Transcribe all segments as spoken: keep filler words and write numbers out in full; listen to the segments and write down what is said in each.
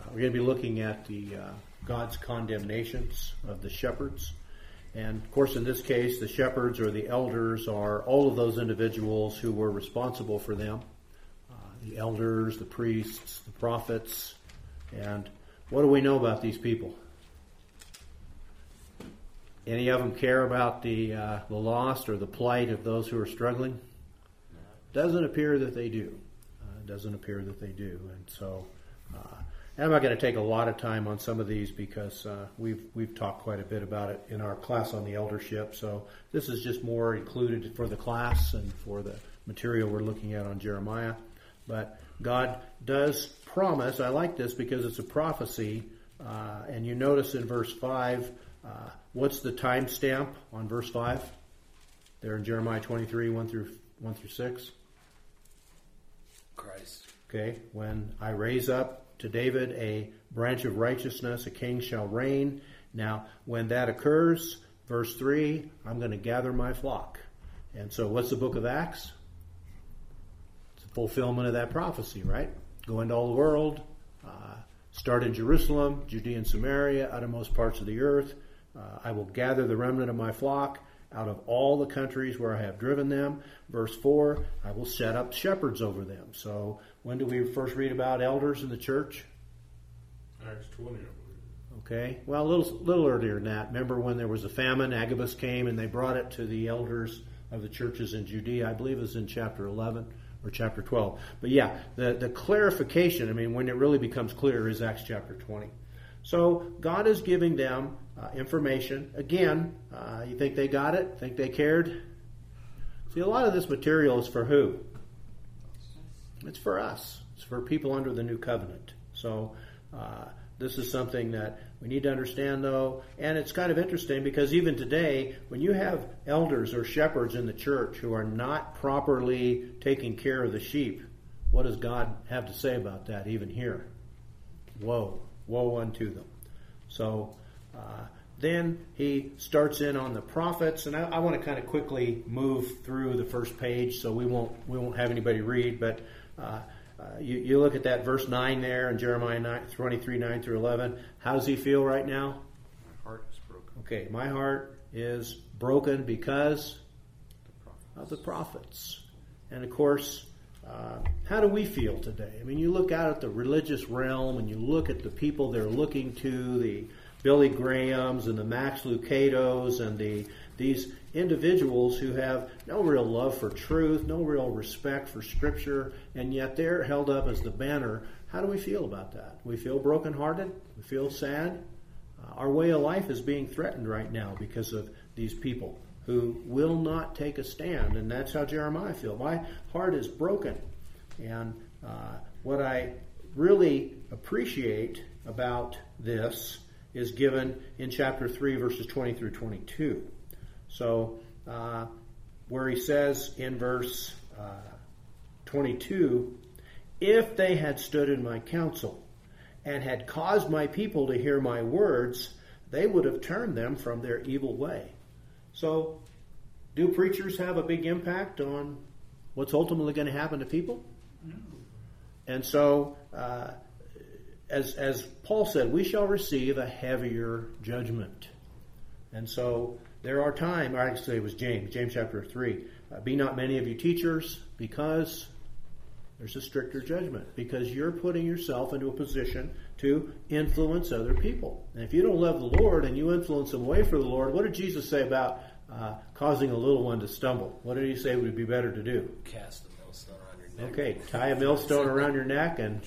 we're going to be looking at the uh, God's condemnations of the shepherds. And, of course, in this case, the shepherds or the elders are all of those individuals who were responsible for them. Uh, the elders, the priests, the prophets. And what do we know about these people? Any of them care about the uh, the lost or the plight of those who are struggling? Doesn't appear that they do. Uh, doesn't appear that they do. And so uh, I'm not going to take a lot of time on some of these because uh, we've we've talked quite a bit about it in our class on the eldership. So this is just more included for the class and for the material we're looking at on Jeremiah. But God does promise. I like this because it's a prophecy. Uh, and you notice in verse five, uh, what's the time stamp on verse five? There in Jeremiah twenty-three, one through one through six. Christ. Okay, when I raise up to David a branch of righteousness, a king shall reign. Now, when that occurs, verse three, I'm going to gather my flock. And so what's the book of Acts? It's a fulfillment of that prophecy, right? Go into all the world, uh, start in Jerusalem, Judea and Samaria, uttermost parts of the earth. Uh, I will gather the remnant of my flock out of all the countries where I have driven them. Verse four, I will set up shepherds over them. So when do we first read about elders in the church? Acts twenty, I believe. Okay, well, a little, little earlier than that. Remember when there was a famine, Agabus came and they brought it to the elders of the churches in Judea. I believe it was in chapter eleven or chapter twelve. But yeah, the, the clarification, I mean, when it really becomes clear is Acts chapter twenty. So God is giving them uh, information. Again, uh, you think they got it? Think they cared? See, a lot of this material is for who? It's for us. It's for people under the new covenant. So uh, this is something that we need to understand, though. And it's kind of interesting because even today, when you have elders or shepherds in the church who are not properly taking care of the sheep, what does God have to say about that even here? Woe. Woe unto them. So uh, then he starts in on the prophets, and I, I want to kind of quickly move through the first page, so we won't we won't have anybody read. But uh, uh, you, you look at that verse nine there in Jeremiah nine, twenty-three, nine through eleven. How does he feel right now? My heart is broken. Okay, my heart is broken because of the prophets, and of course. Uh, how do we feel today? I mean, you look out at the religious realm and you look at the people they're looking to, the Billy Grahams and the Max Lucados and the these individuals who have no real love for truth, no real respect for Scripture, and yet they're held up as the banner. How do we feel about that? We feel brokenhearted? We feel sad? Uh, our way of life is being threatened right now because of these people who will not take a stand. And that's how Jeremiah feels. My heart is broken. And uh, what I really appreciate about this is given in chapter three, verses twenty through twenty-two. So uh, where he says in verse uh, twenty-two, if they had stood in my counsel and had caused my people to hear my words, they would have turned them from their evil way. So, do preachers have a big impact on what's ultimately going to happen to people? No. And so, uh, as as Paul said, we shall receive a heavier judgment. And so, there are times, or actually it was James, James chapter three, uh, be not many of you teachers, because there's a stricter judgment, because you're putting yourself into a position to influence other people. And if you don't love the Lord and you influence them away from the Lord, what did Jesus say about uh, causing a little one to stumble? What did he say would be better to do? Cast a millstone around your neck. Okay, tie a millstone around your neck and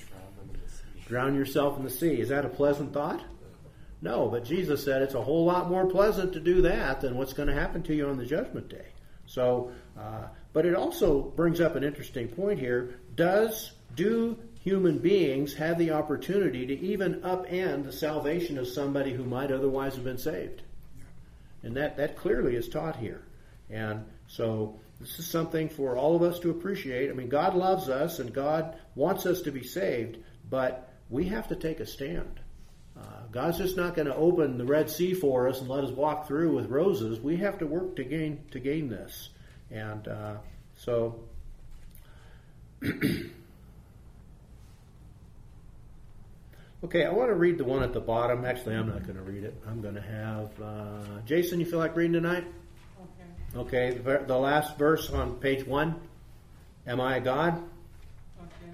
drown yourself in the sea. Is that a pleasant thought? No, but Jesus said it's a whole lot more pleasant to do that than what's going to happen to you on the judgment day. So, uh, but it also brings up an interesting point here. Does, do human beings have the opportunity to even upend the salvation of somebody who might otherwise have been saved? And that, that clearly is taught here. And so this is something for all of us to appreciate. I mean, God loves us and God wants us to be saved, but we have to take a stand. Uh, God's just not going to open the Red Sea for us and let us walk through with roses. We have to work to gain to gain this. And uh, so Okay, I want to read the one at the bottom. Actually, I'm not going to read it. I'm going to have uh, Jason. You feel like reading tonight? Okay. Okay. The, the last verse on page one. Am I a God? Okay.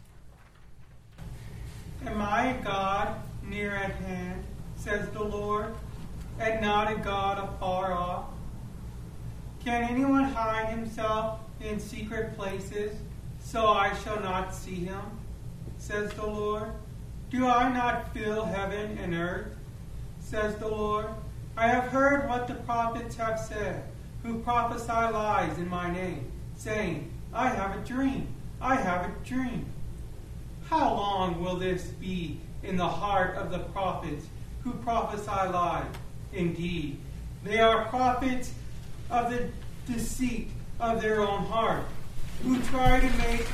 Am I a God near at hand, says the Lord, and not a God afar off? Can anyone hide himself in secret places, so I shall not see him, says the Lord? Do I not fill heaven and earth, says the Lord? I have heard what the prophets have said, who prophesy lies in my name, saying, I have a dream, I have a dream. How long will this be in the heart of the prophets who prophesy lies? Indeed, they are prophets of the deceit of their own heart, who try to make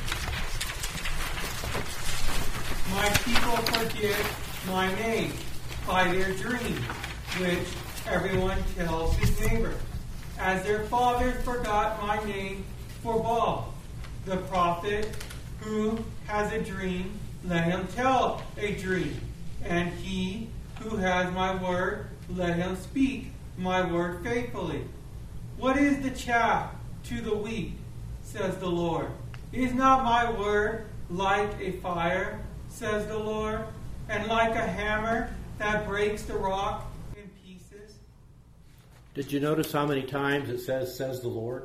my people forget my name by their dreams, which everyone tells his neighbor, as their fathers forgot my name for Baal. The prophet who has a dream, let him tell a dream, and he who has my word, let him speak my word faithfully. What is the chaff to the wheat, says the Lord? Is not my word like a fire, says the Lord, and like a hammer that breaks the rock in pieces? Did you notice how many times it says, says the Lord?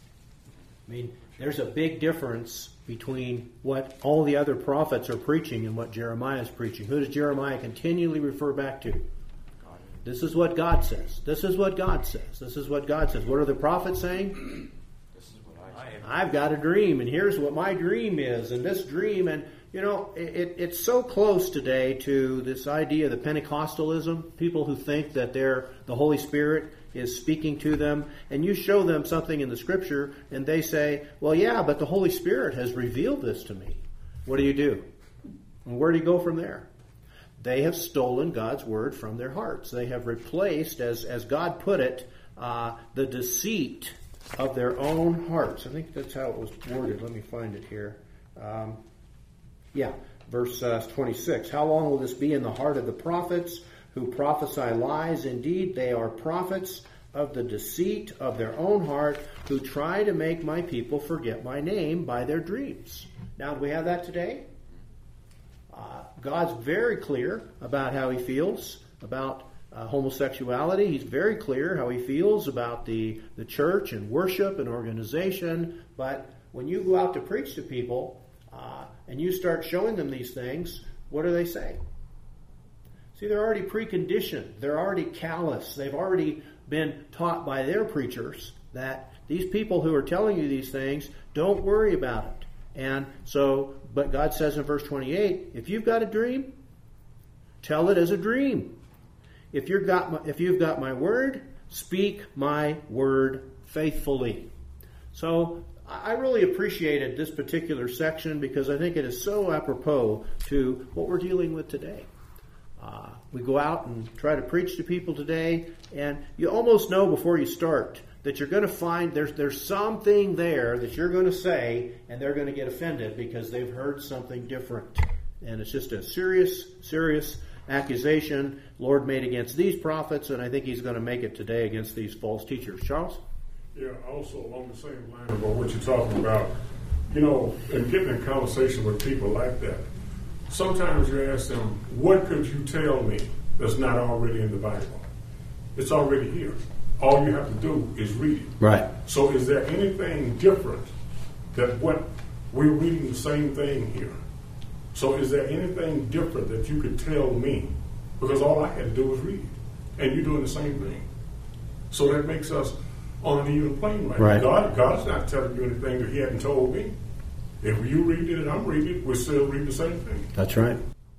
I mean, there's a big difference between what all the other prophets are preaching and what Jeremiah is preaching. Who does Jeremiah continually refer back to? This is what God says. This is what God says. This is what God says. What are the prophets saying? This is what I am. I've got a dream, and here's what my dream is, and this dream, and you know, it, it's so close today to this idea of the Pentecostalism, people who think that they're, the Holy Spirit is speaking to them, and you show them something in the Scripture, and they say, well, yeah, but the Holy Spirit has revealed this to me. What do you do? And where do you go from there? They have stolen God's Word from their hearts. They have replaced, as, as God put it, uh, the deceit of their own hearts. I think that's how it was worded. Let me find it here. Um, Yeah, verse uh, twenty-six. How long will this be in the heart of the prophets who prophesy lies? Indeed, they are prophets of the deceit of their own heart who try to make my people forget my name by their dreams. Now, do we have that today? Uh, God's very clear about how he feels about uh, homosexuality. He's very clear how he feels about the, the church and worship and organization. But when you go out to preach to people, Uh, and you start showing them these things, what do they say? See, they're already preconditioned. They're already callous. They've already been taught by their preachers that these people who are telling you these things, don't worry about it. And so, but God says in verse twenty-eight, if you've got a dream, tell it as a dream. If you've got my, if you've got my word, speak my word faithfully. So, I really appreciated this particular section because I think it is so apropos to what we're dealing with today. Uh, we go out and try to preach to people today, and you almost know before you start that you're going to find there's there's something there that you're going to say, and they're going to get offended because they've heard something different. And it's just a serious, serious accusation Lord made against these prophets, and I think he's going to make it today against these false teachers. Charles? Yeah, also along the same line about what you're talking about, you know, and getting in conversation with people like that. Sometimes you ask them, what could you tell me that's not already in the Bible? It's already here. All you have to do is read it. Right. So is there anything different that what we're reading the same thing here? So is there anything different that you could tell me? Because all I had to do was read it. And you're doing the same thing. So that makes us on an even plane right, right. God, God's not telling you anything that he hadn't told me. If you read it and I'm reading it, we're still reading the same thing. That's right.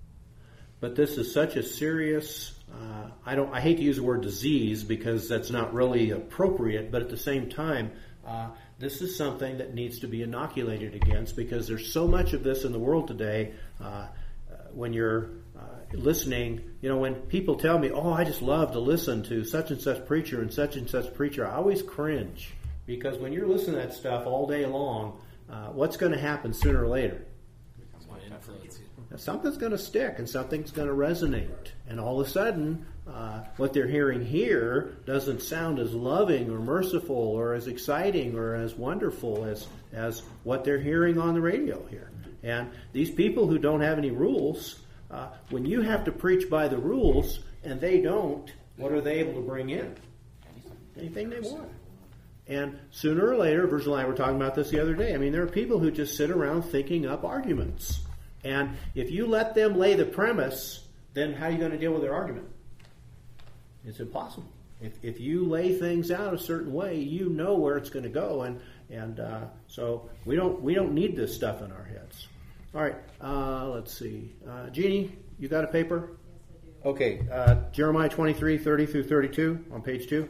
But this is such a serious, uh, I don't. I hate to use the word disease because that's not really appropriate, but at the same time, uh, this is something that needs to be inoculated against because there's so much of this in the world today. Uh, when you're uh, listening, you know, when people tell me, oh, I just love to listen to such and such preacher and such and such preacher, I always cringe because when you're listening to that stuff all day long, uh, what's going to happen sooner or later? something's going to stick and something's going to resonate. And all of a sudden, uh, what they're hearing here doesn't sound as loving or merciful or as exciting or as wonderful as, as what they're hearing on the radio here. And these people who don't have any rules, uh, when you have to preach by the rules and they don't, what are they able to bring in? Anything they want. And sooner or later, Virgil and I were talking about this the other day, I mean, there are people who just sit around thinking up arguments. And if you let them lay the premise, then how are you going to deal with their argument? It's impossible. If, if you lay things out a certain way, you know where it's going to go. And, and uh, so we don't, we don't need this stuff in our heads. All right, uh, let's see. Uh, Jeannie, you got a paper? Yes, I do. Okay, uh, Jeremiah twenty-three, thirty through thirty-two on page two.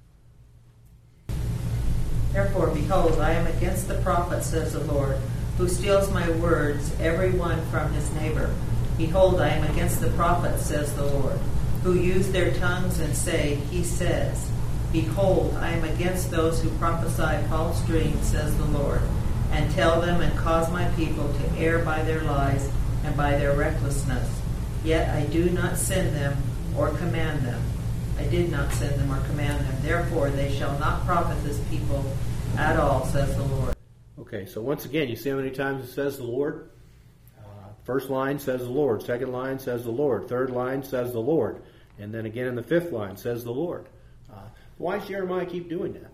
Therefore, behold, I am against the prophet, says the Lord, who steals my words, every one from his neighbor. Behold, I am against the prophet, says the Lord, who use their tongues and say, he says. Behold, I am against those who prophesy false dreams, says the Lord, and tell them and cause my people to err by their lies and by their recklessness. Yet I do not send them or command them. I did not send them or command them. Therefore, they shall not profit this people at all, says the Lord. Okay, so once again, you see how many times it says the Lord? Uh, first line says the Lord. Second line says the Lord. Third line says the Lord. And then again in the fifth line says the Lord. Uh, why does Jeremiah keep doing that?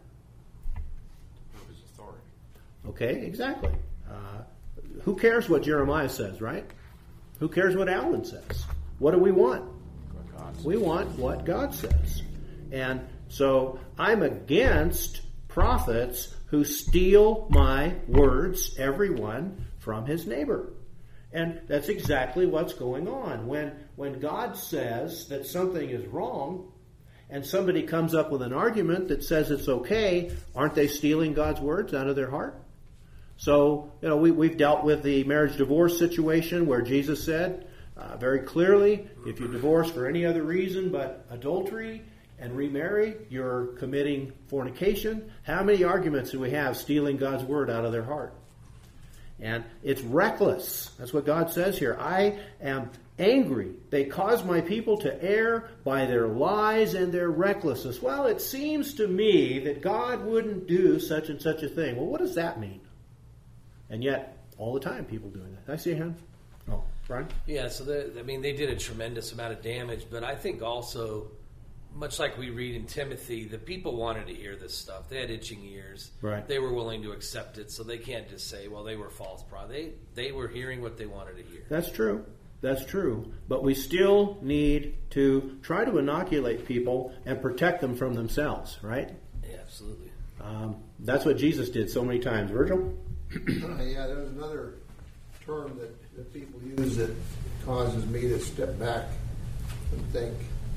Of his authority. Okay, exactly. Uh, who cares what Jeremiah says, right? Who cares what Alan says? What do we want? What God says. We want what God says. And so I'm against prophets who steal my words, everyone, from his neighbor. And that's exactly what's going on. When, when God says that something is wrong, and somebody comes up with an argument that says it's okay, aren't they stealing God's words out of their heart? So, you know, we, we've dealt with the marriage divorce situation where Jesus said uh, very clearly, if you divorce for any other reason but adultery and remarry, you're committing fornication. How many arguments do we have stealing God's word out of their heart? And it's reckless. That's what God says here. I am angry. They cause my people to err by their lies and their recklessness. Well, it seems to me that God wouldn't do such and such a thing. Well, what does that mean? And yet, all the time, people doing that. Did I see a hand? Oh, Brian? Yeah, so the, I mean, they did a tremendous amount of damage, but I think also, much like we read in Timothy, the people wanted to hear this stuff. They had itching ears. Right. They were willing to accept it, so they can't just say, well, they were false prophets. They, they were hearing what they wanted to hear. That's true. That's true. But we still need to try to inoculate people and protect them from themselves, right? Yeah, absolutely. Um, that's what Jesus did so many times. Virgil? Yeah, there's another term that, that people use that causes me to step back and think,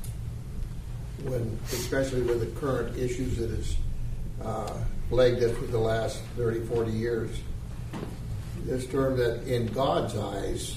when, especially with the current issues that has uh, plagued us for the last thirty, forty years. This term that in God's eyes,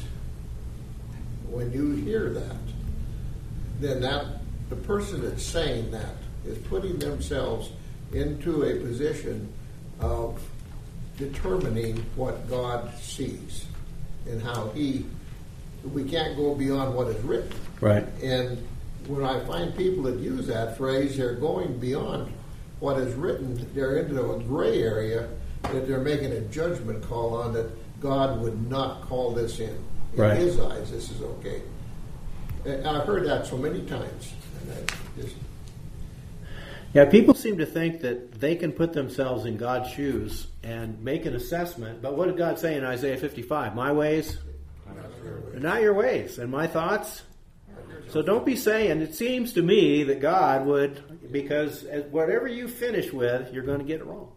when you hear that, then that the person that's saying that is putting themselves into a position of determining what God sees and how he, we can't go beyond what is written. Right. And when I find people that use that phrase, they're going beyond what is written. They're into a gray area that they're making a judgment call on that God would not call this in. In right. his eyes, this is okay. And I've heard that so many times. And I just, Yeah, people seem to think that they can put themselves in God's shoes and make an assessment. But what did God say in Isaiah fifty-five? My ways? Not, not your ways. And my thoughts? So don't be saying, it seems to me that God would, because whatever you finish with, you're going to get it wrong.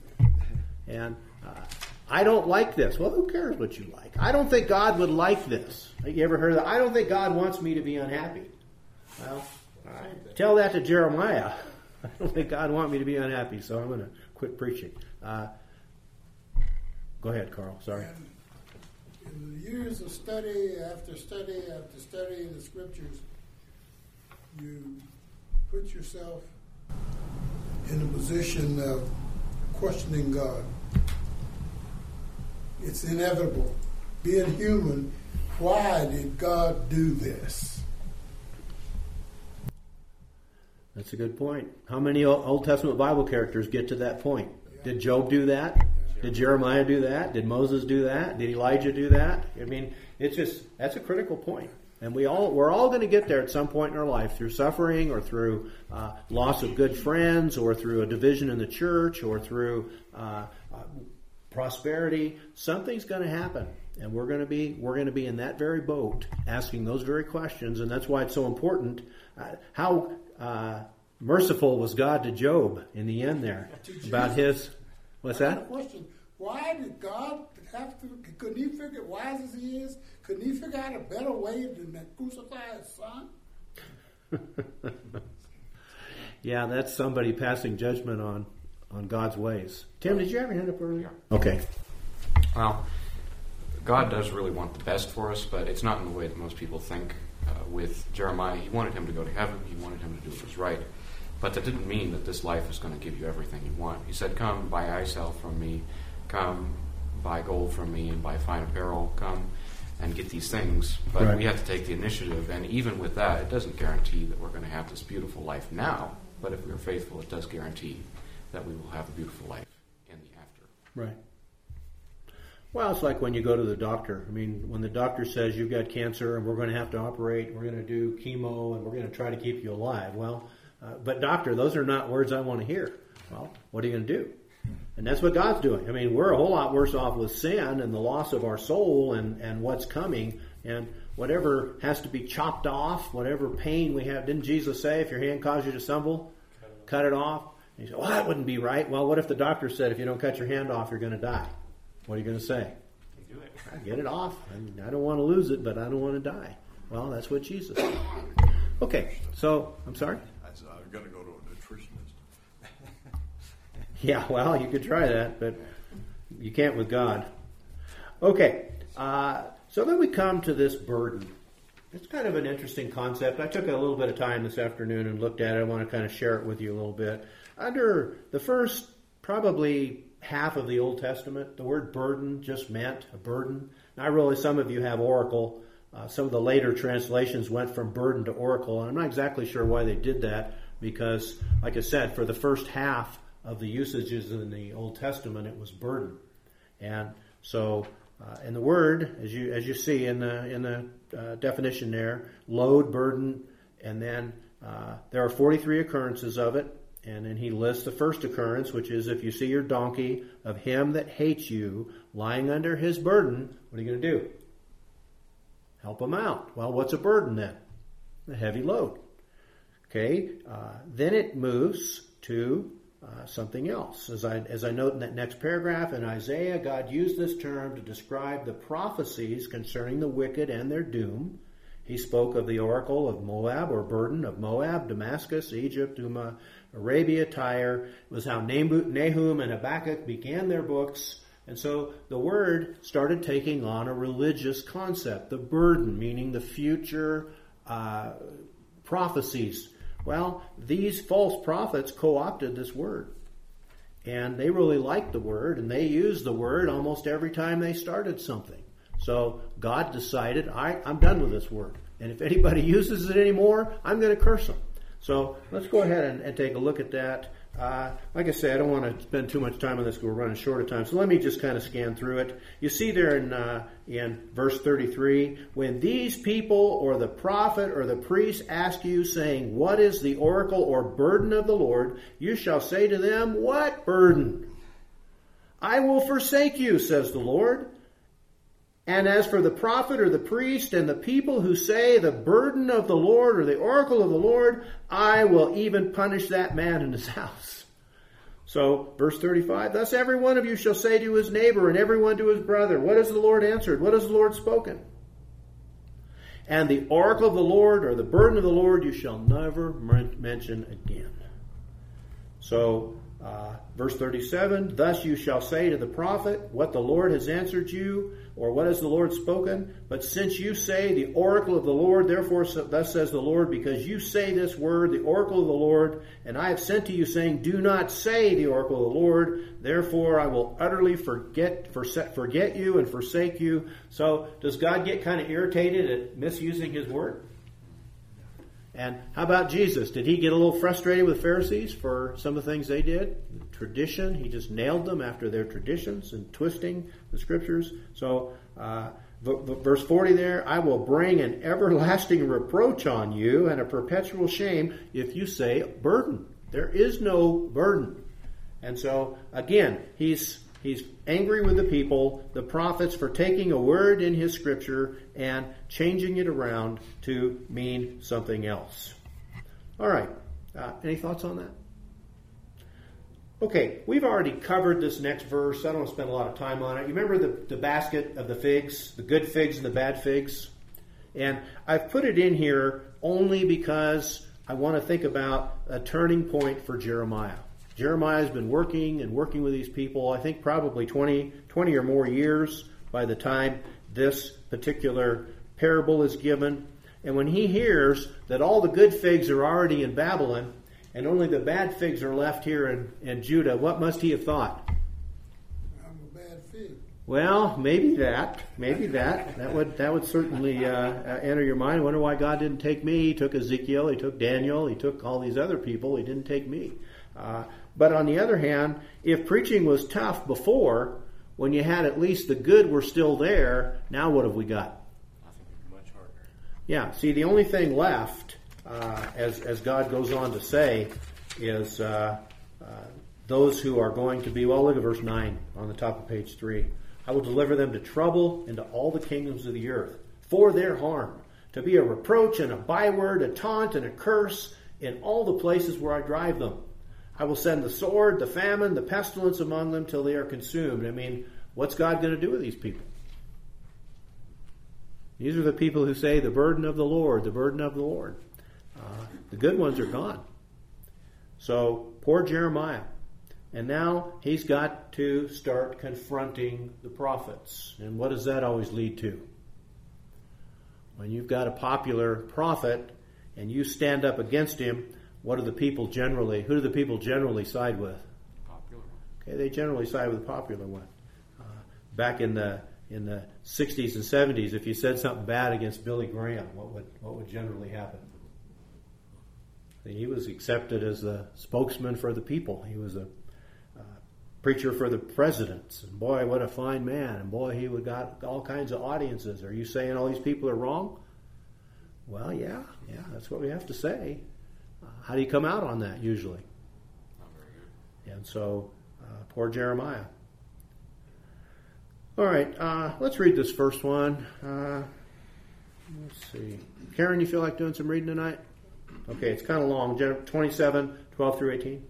And uh, I don't like this. Well, who cares what you like? I don't think God would like this. You ever heard of that? I don't think God wants me to be unhappy. Well, I tell that to Jeremiah. I don't think God wants me to be unhappy, so I'm going to quit preaching. Uh, go ahead, Carl. Sorry. In the years of study after study after study in the scriptures, you put yourself in a position of questioning God. It's inevitable. Being human, why did God do this? That's a good point. How many Old Testament Bible characters get to that point? Did Job do that? Did Jeremiah do that? Did Moses do that? Did Elijah do that? I mean, it's just, that's a critical point. And we all, we're all going to get there at some point in our life through suffering or through uh, loss of good friends or through a division in the church or through uh, uh, prosperity. Something's going to happen. And we're going to be we're going to be in that very boat asking those very questions. And that's why it's so important. Uh, how uh, merciful was God to Job in the end there about his, what's I got a that? question. Why did God have to, couldn't he figure, wise as he is, couldn't he figure out a better way than to crucify his son? Yeah, that's somebody passing judgment on, on God's ways. Tim, did you have your hand up earlier? Okay. Well, God does really want the best for us, but it's not in the way that most people think. Uh, with Jeremiah, he wanted him to go to heaven. He wanted him to do what was right. But that didn't mean that this life is going to give you everything you want. He said, come, buy eye salve from me. Come, buy gold from me and buy fine apparel. Come and get these things. But Right. we have to take the initiative. And even with that, it doesn't guarantee that we're going to have this beautiful life now. But if we're faithful, it does guarantee that we will have a beautiful life in the after. Right. Well, it's like when you go to the doctor. I mean, when the doctor says you've got cancer and we're going to have to operate, we're going to do chemo, and we're going to try to keep you alive. Well, uh, but doctor, those are not words I want to hear. Well, what are you going to do? And that's what God's doing. I mean, we're a whole lot worse off with sin and the loss of our soul and, and what's coming. And whatever has to be chopped off, whatever pain we have. Didn't Jesus say, if your hand causes you to stumble, cut it off? And you say, well, that wouldn't be right. Well, what if the doctor said, if you don't cut your hand off, you're going to die? What are you going to say? Do it. I get it off. I, mean, I don't want to lose it, but I don't want to die. Well, that's what Jesus said. Okay, so, I'm sorry? I said, I'm going to go to a nutritionist. Yeah, well, you could try that, but you can't with God. Okay, uh, so then we come to this burden. It's kind of an interesting concept. I took a little bit of time this afternoon and looked at it. I want to kind of share it with you a little bit. Under the first, probably half of the Old Testament, the word burden just meant a burden. Now, I realize some of you have Oracle. Uh, some of the later translations went from burden to Oracle, and I'm not exactly sure why they did that because, like I said, for the first half of the usages in the Old Testament, it was burden. And so, uh, in the word, as you as you see in the in the uh, definition there, load, burden, and then uh, there are forty-three occurrences of it. And then he lists the first occurrence, which is if you see your donkey of him that hates you lying under his burden, what are you going to do? Help him out. Well, what's a burden then? A heavy load. Okay. Uh, then it moves to uh, something else. As I as I note in that next paragraph, in Isaiah, God used this term to describe the prophecies concerning the wicked and their doom. He spoke of the oracle of Moab, or burden of Moab, Damascus, Egypt, Duma, Arabia, Tyre. It was how Nahum and Habakkuk began their books. And so the word started taking on a religious concept, the burden, meaning the future uh, prophecies. Well, these false prophets co-opted this word. And they really liked the word, and they used the word almost every time they started something. So God decided, I, I'm done with this word. And if anybody uses it anymore, I'm going to curse them. So let's go ahead and, and take a look at that. Uh, like I say, I don't want to spend too much time on this because we're running short of time. So let me just kind of scan through it. You see there in, uh, in verse thirty-three, when these people or the prophet or the priest ask you, saying, what is the oracle or burden of the Lord? You shall say to them, what burden? I will forsake you, says the Lord. And as for the prophet or the priest and the people who say the burden of the Lord or the oracle of the Lord, I will even punish that man and his house. So, verse thirty-five, thus every one of you shall say to his neighbor and every one to his brother, what has the Lord answered? What has the Lord spoken? And the oracle of the Lord or the burden of the Lord you shall never mention again. So, Uh, verse thirty-seven, thus you shall say to the prophet, what the Lord has answered you, or what has the Lord spoken? But since you say the oracle of the Lord, therefore thus says the Lord, because you say this word, the oracle of the Lord, and I have sent to you saying, do not say the oracle of the Lord, therefore I will utterly forget, forget you and forsake you. So does God get kind of irritated at misusing his word? And how about Jesus? Did he get a little frustrated with Pharisees for some of the things they did? Tradition, he just nailed them after their traditions and twisting the scriptures. So, uh, v- v- verse forty there, I will bring an everlasting reproach on you and a perpetual shame if you say burden. There is no burden. And so, again, he's He's angry with the people, the prophets, for taking a word in his scripture and changing it around to mean something else. All right. Uh, any thoughts on that? Okay, we've already covered this next verse. I don't want to spend a lot of time on it. You remember the, the basket of the figs, the good figs and the bad figs? And I've put it in here only because I want to think about a turning point for Jeremiah. Jeremiah's been working and working with these people, I think probably twenty, twenty or more years by the time this particular parable is given. And when he hears that all the good figs are already in Babylon and only the bad figs are left here in, in Judah, what must he have thought? I'm a bad fig. Well, maybe that. Maybe that. That would that would certainly uh, uh, enter your mind. I wonder why God didn't take me. He took Ezekiel, he took Daniel, he took all these other people. He didn't take me. Uh, but on the other hand, if preaching was tough before, when you had at least the good were still there, now what have we got? Nothing much harder. Yeah, see, the only thing left, uh, as, as God goes on to say, is uh, uh, those who are going to be, well, look at verse nine on the top of page three. I will deliver them to trouble and to all the kingdoms of the earth for their harm, to be a reproach and a byword, a taunt and a curse in all the places where I drive them. I will send the sword, the famine, the pestilence among them till they are consumed. I mean, what's God going to do with these people? These are the people who say the burden of the Lord, the burden of the Lord. Uh, the good ones are gone. So, poor Jeremiah. And now he's got to start confronting the prophets. And what does that always lead to? When you've got a popular prophet and you stand up against him, what do the people generally, who do the people generally side with? Popular. Okay, they generally side with the popular one. Uh, back in the in the sixties and seventies, if you said something bad against Billy Graham, what would what would generally happen? He was accepted as the spokesman for the people. He was a uh, preacher for the presidents. And boy, what a fine man. And boy, he would got all kinds of audiences. Are you saying all these people are wrong? Well, yeah, yeah, that's what we have to say. Uh, how do you come out on that usually? Not very good. And so, uh, poor Jeremiah. All right, uh, let's read this first one. Uh, let's see. Karen, you feel like doing some reading tonight? Okay, it's kind of long. twenty-seven, twelve through eighteen.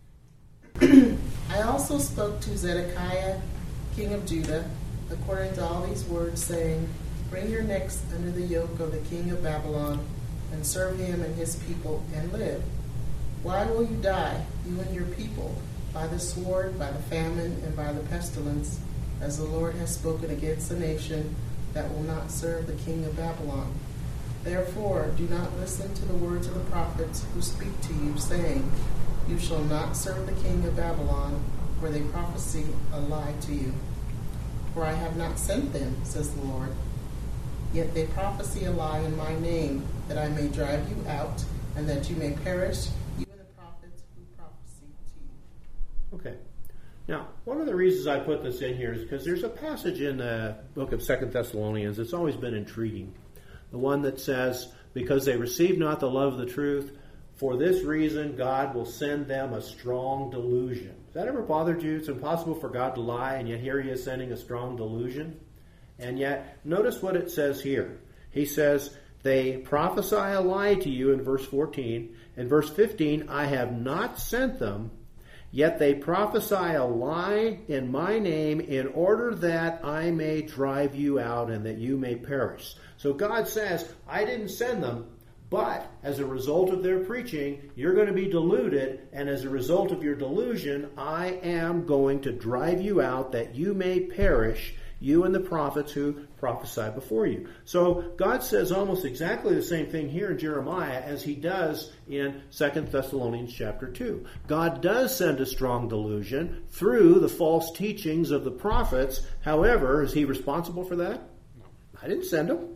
I also spoke to Zedekiah, king of Judah, according to all these words, saying, bring your necks under the yoke of the king of Babylon, and serve him and his people, and live. Why will you die, you and your people, by the sword, by the famine, and by the pestilence, as the Lord has spoken against a nation that will not serve the king of Babylon? Therefore, do not listen to the words of the prophets who speak to you, saying, you shall not serve the king of Babylon, for they prophesy a lie to you. For I have not sent them, says the Lord. Yet they prophesy a lie in my name, that I may drive you out, and that you may perish, even the prophets who prophesy to you. Okay. Now, one of the reasons I put this in here is because there's a passage in the book of Second Thessalonians that's always been intriguing. The one that says, because they receive not the love of the truth, for this reason God will send them a strong delusion. Has that ever bothered you? It's impossible for God to lie, and yet here he is sending a strong delusion. And yet, notice what it says here. He says, they prophesy a lie to you in verse fourteen. In verse fifteen, I have not sent them, yet they prophesy a lie in my name in order that I may drive you out and that you may perish. So God says, I didn't send them, But as a result of their preaching, you're going to be deluded, and as a result of your delusion, I am going to drive you out that you may perish, you and the prophets who prophesy before you. So God says almost exactly the same thing here in Jeremiah as he does in Second Thessalonians chapter two. God does send a strong delusion through the false teachings of the prophets. However, is he responsible for that? No. I didn't send them.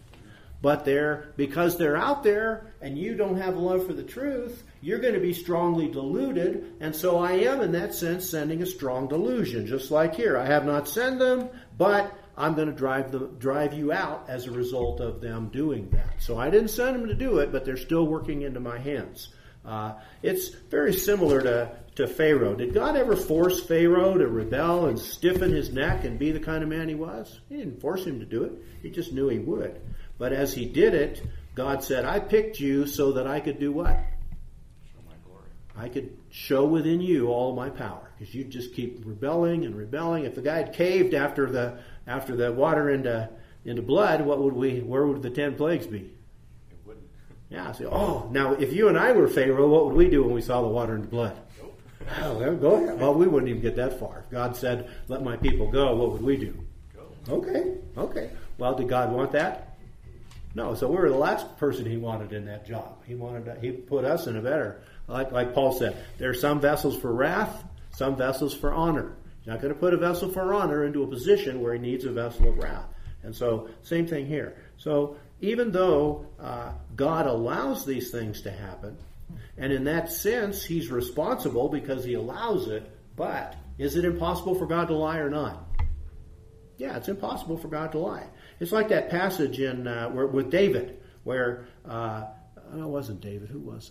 But they're, because they're out there and you don't have love for the truth, you're going to be strongly deluded. And so I am, in that sense, sending a strong delusion. Just like here. I have not sent them, but I'm going to drive them, drive you out as a result of them doing that. So I didn't send them to do it, but they're still working into my hands. Uh, it's very similar to, to Pharaoh. Did God ever force Pharaoh to rebel and stiffen his neck and be the kind of man he was? He didn't force him to do it. He just knew he would. But as he did it, God said, I picked you so that I could do what? Show my glory. I could show within you all my power. Because you'd just keep rebelling and rebelling. If the guy had caved after the after the water into into blood, what would we? Where would the ten plagues be? It wouldn't. Yeah. So, oh, now if you and I were Pharaoh, what would we do when we saw the water into blood? Nope. Oh, well, go ahead. Well, we wouldn't even get that far. If God said, "Let my people go," what would we do? Go. Okay. Okay. Well, did God want that? No, so we were the last person he wanted in that job. He wanted to, he put us in a better, like like Paul said, there are some vessels for wrath, some vessels for honor. He's not going to put a vessel for honor into a position where he needs a vessel of wrath. And so, same thing here. So, even though uh, God allows these things to happen, and in that sense, he's responsible because he allows it, but is it impossible for God to lie or not? Yeah, it's impossible for God to lie. It's like that passage in uh, where, with David, where uh, no, it wasn't David. Who was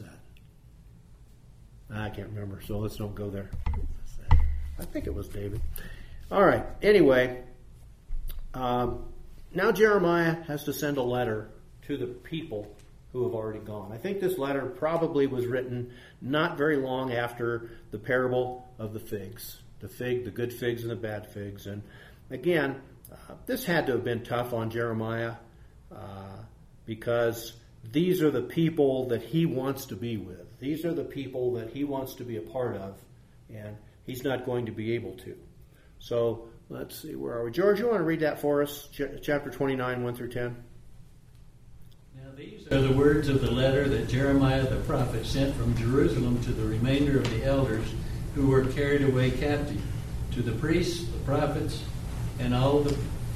that? I can't remember. So let's don't go there. I think it was David. All right. Anyway, um, now Jeremiah has to send a letter to the people who have already gone. I think this letter probably was written not very long after the parable of the figs, the fig, the good figs and the bad figs, and again. Uh, this had to have been tough on Jeremiah uh, because these are the people that he wants to be with. These are the people that he wants to be a part of, and he's not going to be able to. So let's see, where are we? George, you want to read that for us? Ch- chapter twenty-nine, one through ten. Now these are the words of the letter that Jeremiah the prophet sent from Jerusalem to the remainder of the elders who were carried away captive, to the priests, the prophets, and all the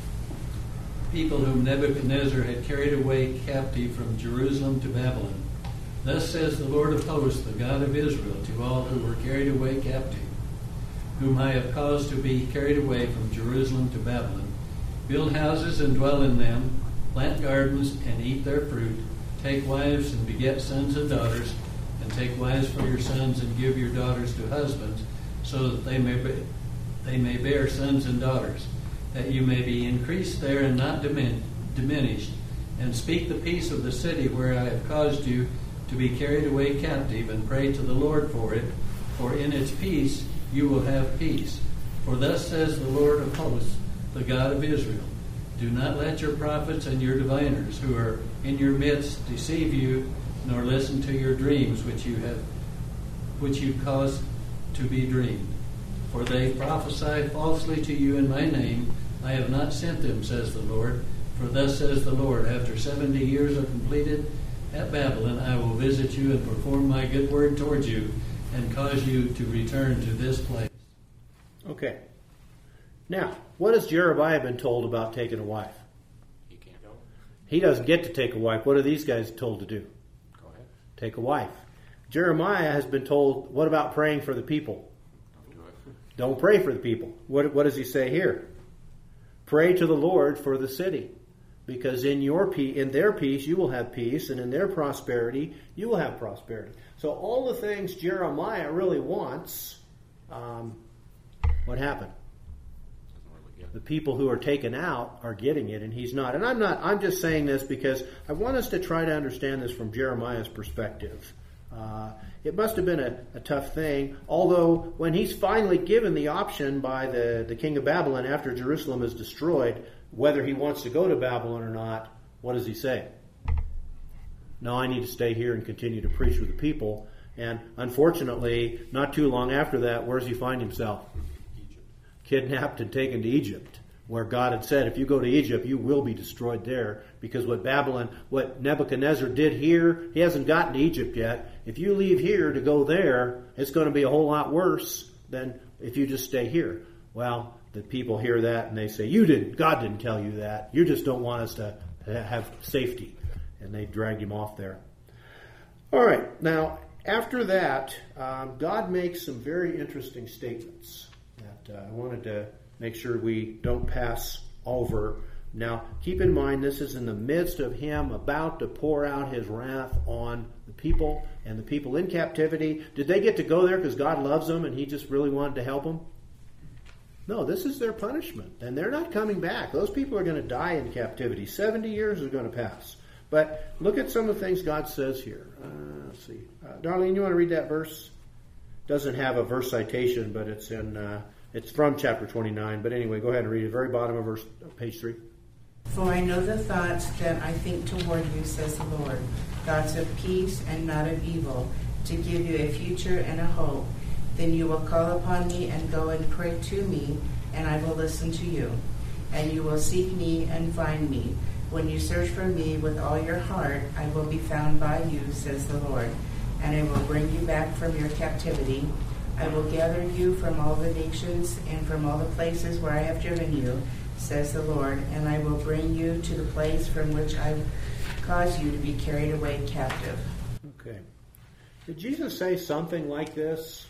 people whom Nebuchadnezzar had carried away captive from Jerusalem to Babylon. Thus says the Lord of hosts, the God of Israel, to all who were carried away captive, whom I have caused to be carried away from Jerusalem to Babylon. Build houses and dwell in them, plant gardens and eat their fruit, take wives and beget sons and daughters, and take wives for your sons and give your daughters to husbands, so that they may be, they may bear sons and daughters, that you may be increased there and not dimin- diminished, and speak the peace of the city where I have caused you to be carried away captive, and pray to the Lord for it, for in its peace you will have peace. For thus says the Lord of hosts, the God of Israel, do not let your prophets and your diviners who are in your midst deceive you, nor listen to your dreams which you have, which you cause to be dreamed. For they prophesy falsely to you in my name. I have not sent them, says the Lord. For thus says the Lord, after seventy years are completed at Babylon, I will visit you and perform my good word towards you, and cause you to return to this place. Okay. Now, what has Jeremiah been told about taking a wife? He can't go. He doesn't get to take a wife. What are these guys told to do? Go ahead. Take a wife. Jeremiah has been told, what about praying for the people? Don't do it. Don't pray for the people. What, what does he say here? Pray to the Lord for the city, because in your pe- in their peace you will have peace, and in their prosperity you will have prosperity. So all the things Jeremiah really wants, um, what happened? The people who are taken out are getting it, and he's not. And I'm not. I'm just saying this because I want us to try to understand this from Jeremiah's perspective. Uh, it must have been a, a tough thing, although when he's finally given the option by the, the king of Babylon after Jerusalem is destroyed, whether he wants to go to Babylon or not, what does he say? No, I need to stay here and continue to preach with the people. And unfortunately, not too long after that, where does he find himself? Egypt. Kidnapped and taken to Egypt, where God had said, if you go to Egypt, you will be destroyed there. Because what Babylon, what Nebuchadnezzar did here, he hasn't gotten to Egypt yet. If you leave here to go there, it's going to be a whole lot worse than if you just stay here. Well, the people hear that and they say, you didn't, God didn't tell you that. You just don't want us to have safety. And they dragged him off there. All right, now, after that, um, God makes some very interesting statements that uh, I wanted to make sure we don't pass over. Now, keep in mind, this is in the midst of him about to pour out his wrath on the people and the people in captivity. Did they get to go there because God loves them and he just really wanted to help them? No, this is their punishment, and they're not coming back. Those people are going to die in captivity. seventy years is going to pass. But look at some of the things God says here. Uh, let's see. Uh, Darlene, you want to read that verse? Doesn't have a verse citation, but it's in uh, it's from chapter twenty-nine. But anyway, go ahead and read it. Very bottom of verse, page three. For I know the thoughts that I think toward you, says the Lord, thoughts of peace and not of evil, to give you a future and a hope. Then you will call upon me and go and pray to me, and I will listen to you. And you will seek me and find me. When you search for me with all your heart, I will be found by you, says the Lord. And I will bring you back from your captivity. I will gather you from all the nations and from all the places where I have driven you, says the Lord, and I will bring you to the place from which I caused you to be carried away captive. Okay. Did Jesus say something like this?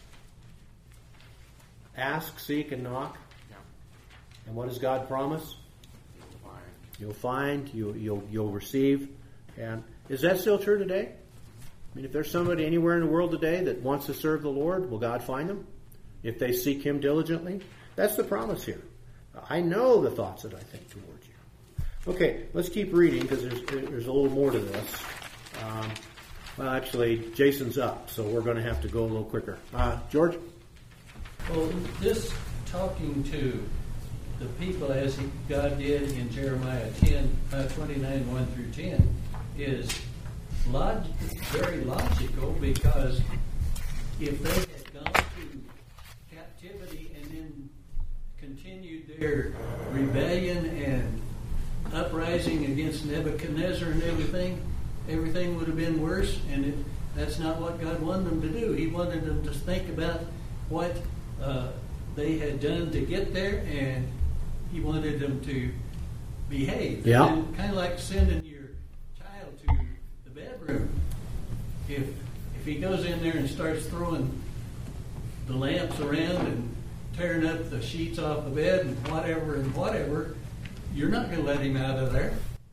Ask, seek, and knock? Yeah. And what does God promise? You'll find. You'll find, you'll, you'll, you'll receive. And is that still true today? I mean, if there's somebody anywhere in the world today that wants to serve the Lord, will God find them? If they seek him diligently? That's the promise here. I know the thoughts that I think towards you. Okay, let's keep reading because there's, there's a little more to this. Um, well, actually, Jason's up, so we're going to have to go a little quicker. Uh, George? Well, this talking to the people as he, God did in Jeremiah ten, uh, twenty-nine, one through ten, is log- very logical, because if they had gone to captivity and then continued their rebellion and uprising against Nebuchadnezzar and everything, everything would have been worse, and it, that's not what God wanted them to do. He wanted them to think about what uh, they had done to get there, and he wanted them to behave. Yeah. And kind of like sending your child to the bedroom. If if he goes in there and starts throwing the lamps around and tearing up the sheets off the bed and whatever and whatever, you're not going to let him out of there.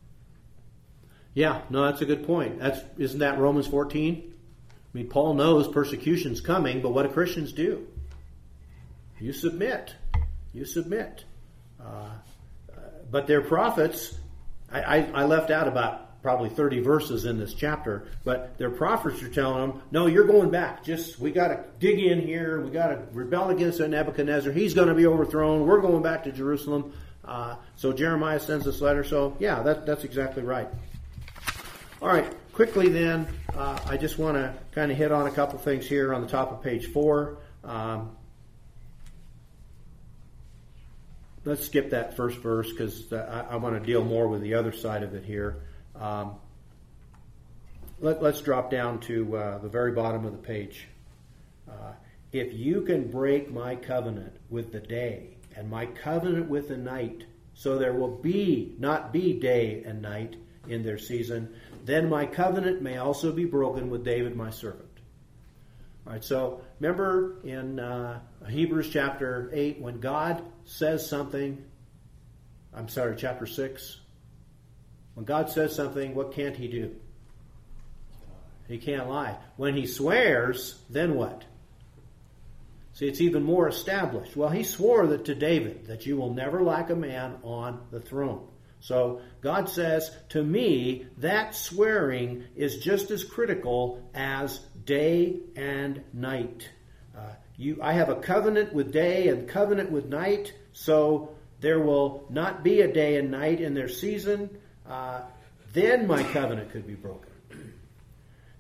Yeah, no, that's a good point. That's isn't that Romans fourteen? I mean, Paul knows persecution's coming, but what do Christians do? You submit. You submit. Uh, uh, but their prophets, I, I, I left out about probably thirty verses in this chapter, but their prophets are telling them, no, you're going back. Just, we got to dig in here. We got to rebel against Nebuchadnezzar. He's going to be overthrown. We're going back to Jerusalem. Uh, so Jeremiah sends this letter. So, yeah, that, that's exactly right. All right, quickly then, uh, I just want to kind of hit on a couple things here on the top of page four. Um, let's skip that first verse because I, I want to deal more with the other side of it here. Um, let, let's drop down to uh, the very bottom of the page. Uh, if you can break my covenant with the day and my covenant with the night, so there will be not be day and night in their season, then my covenant may also be broken with David my servant. All right, so remember in uh, Hebrews chapter eight, when God says something, I'm sorry, chapter six, when God says something, what can't he do? He can't lie. When he swears, then what? See, it's even more established. Well, he swore that to David, that you will never lack a man on the throne. So God says, to me, that swearing is just as critical as day and night. Uh, you, I have a covenant with day and covenant with night, so there will not be a day and night in their season. Uh, then my covenant could be broken.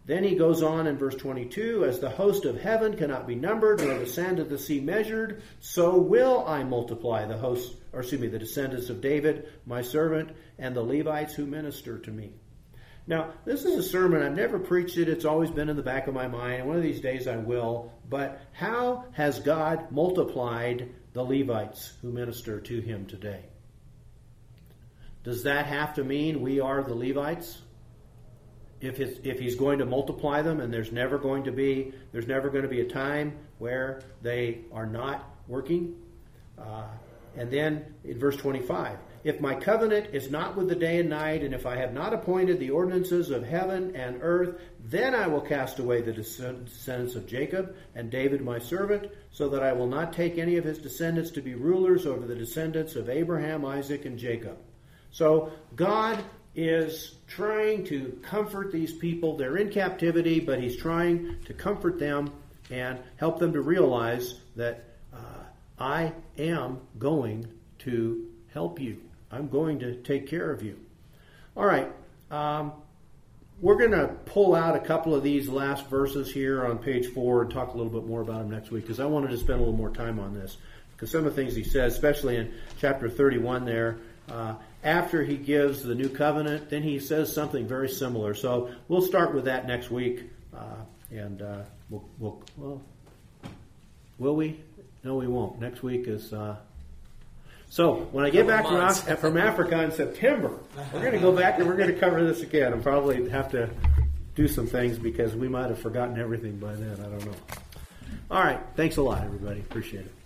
Then he goes on in verse twenty-two, as the host of heaven cannot be numbered, nor the sand of the sea measured, so will I multiply the hosts, or excuse me, the descendants of David, my servant, and the Levites who minister to me. Now, this is a sermon. I've never preached it. It's always been in the back of my mind, and one of these days I will. But how has God multiplied the Levites who minister to him today? Does that have to mean we are the Levites? If it's, if he's going to multiply them, and there's never going to be there's never going to be a time where they are not working. Uh, and then in verse twenty-five, if my covenant is not with the day and night, and if I have not appointed the ordinances of heaven and earth, then I will cast away the descendants of Jacob and David my servant, so that I will not take any of his descendants to be rulers over the descendants of Abraham, Isaac, and Jacob. So God is trying to comfort these people. They're in captivity, but he's trying to comfort them and help them to realize that uh, I am going to help you. I'm going to take care of you. All right. Um, we're going to pull out a couple of these last verses here on page four and talk a little bit more about them next week, because I wanted to spend a little more time on this. Because some of the things he says, especially in chapter thirty-one there, uh, after he gives the new covenant, then he says something very similar. So we'll start with that next week. Uh, and uh, we'll, we'll, well, will we? No, we won't. Next week is... Uh, so when I get back from, Af- from Africa in September, we're going to go back and we're going to cover this again and probably have to do some things because we might have forgotten everything by then. I don't know. All right. Thanks a lot, everybody. Appreciate it.